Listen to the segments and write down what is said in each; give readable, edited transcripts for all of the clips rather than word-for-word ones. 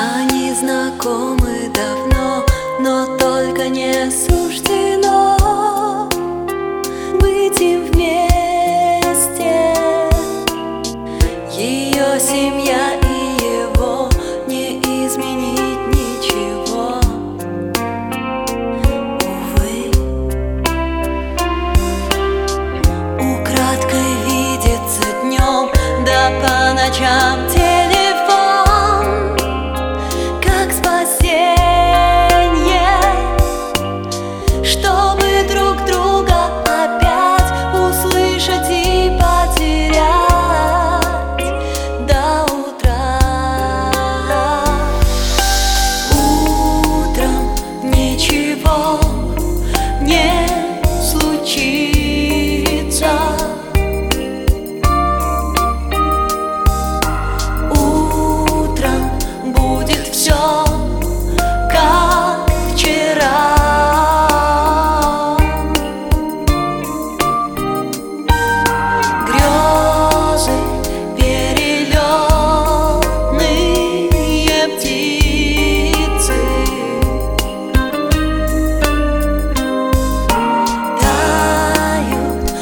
Они знакомы давно, но только не суждено быть им вместе. Ее семья и его не изменить ничего, увы. Украдкой видится днем, да по ночам телефон, как спасенье, чтобы друг друга опять услышать и потерять до утра. Утром ничего не случится. Утром будет все как вчера. Грезы перелетные птицы тают,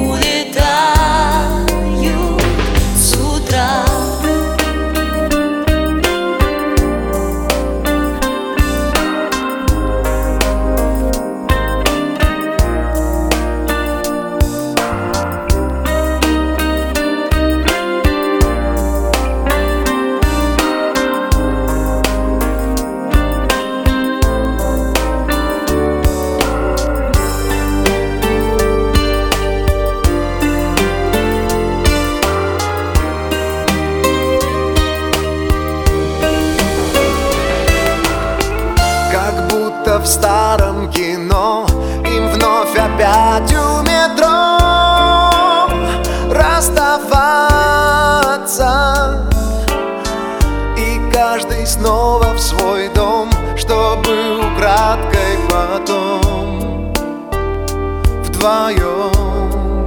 улетают с утра. Как будто в старом кино им вновь опять у метро расставаться, и каждый снова в свой дом, чтобы украдкой потом вдвоем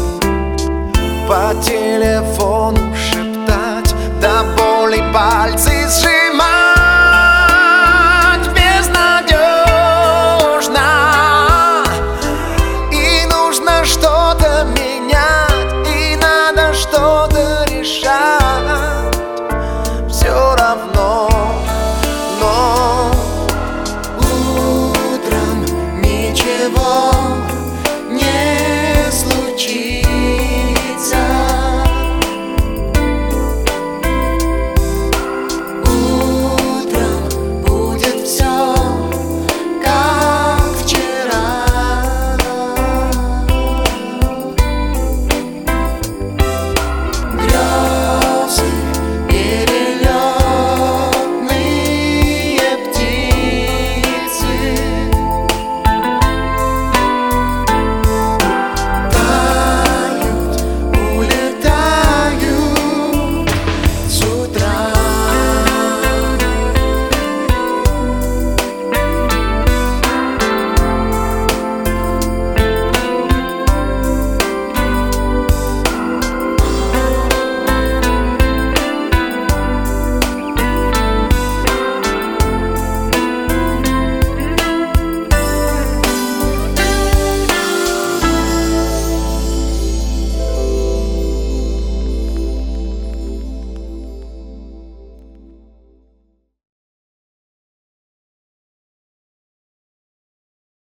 по телефону шептать до боли пальцы